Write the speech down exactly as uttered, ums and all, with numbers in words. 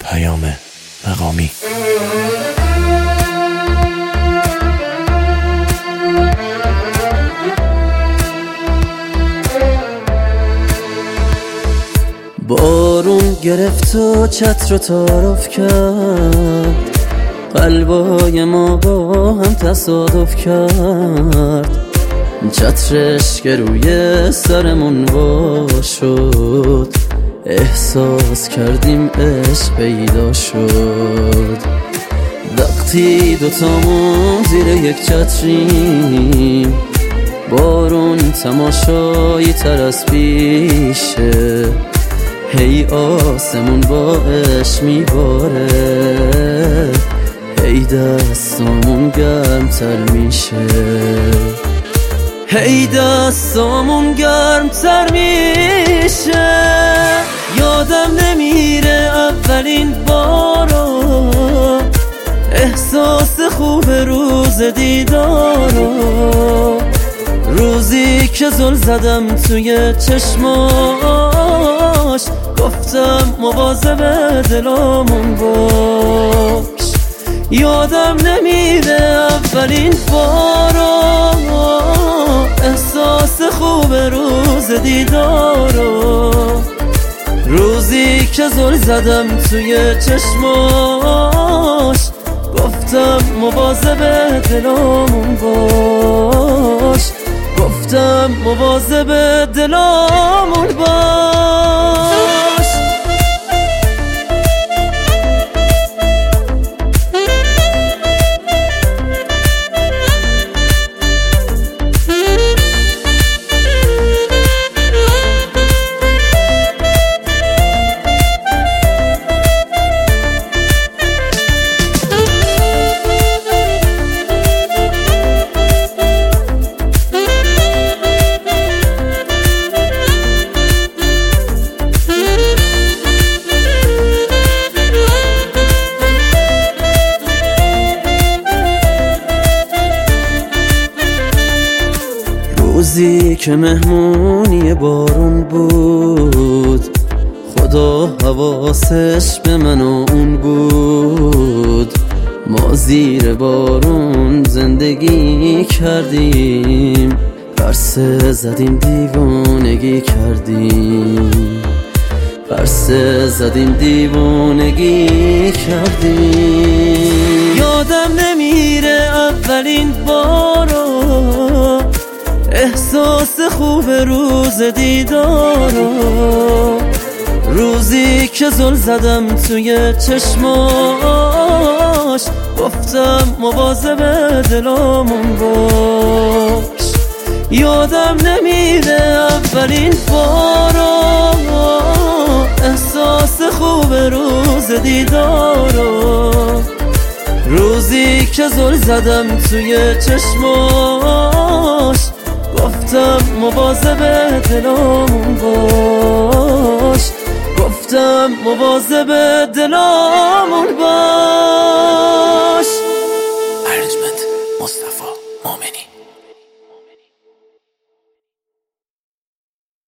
مقامی. بارون گرفت و چتر رو تعارف کرد، قلبای ما با هم تصادف کرد. چترش که روی سرمون وا شد، احساس کردیم عشق پیدا شد. وقتی دوتامون زیر یک چتریم، بارون تماشایی تر از پیشه. هی آسمون با عشق میباره، هی دستامون گرمتر میشه، هی دستامون گرمتر میشه. یادم نمیره اولین بارو، احساس خوب روز دیدارو. روزی که زل زدم توی چشماش، گفتم مواظب دلامون باش. یادم نمیره اولین بارو، احساس خوب روز دیدارو. روزی که زل زدم توی چشماش، گفتم مواظب دلامون باش، گفتم مواظب دلامون باش. روزی که مهمونی بارون بود، خدا حواسش به من و اون بود. ما زیر بارون زندگی کردیم، پرسه زدیم دیوانگی کردیم، پرسه زدیم دیوانگی کردیم. یادم نمیره اولین بارو، احساس خوب روز دیدارو. روزی که زل زدم توی چشماش، گفتم مواظب دلامون باش. یادم نمیره اولین بارو، احساس خوب روز دیدارو. روزی که زل زدم توی چشماش، گفتم مواظب دلامون باش، گفتم مواظب دلامون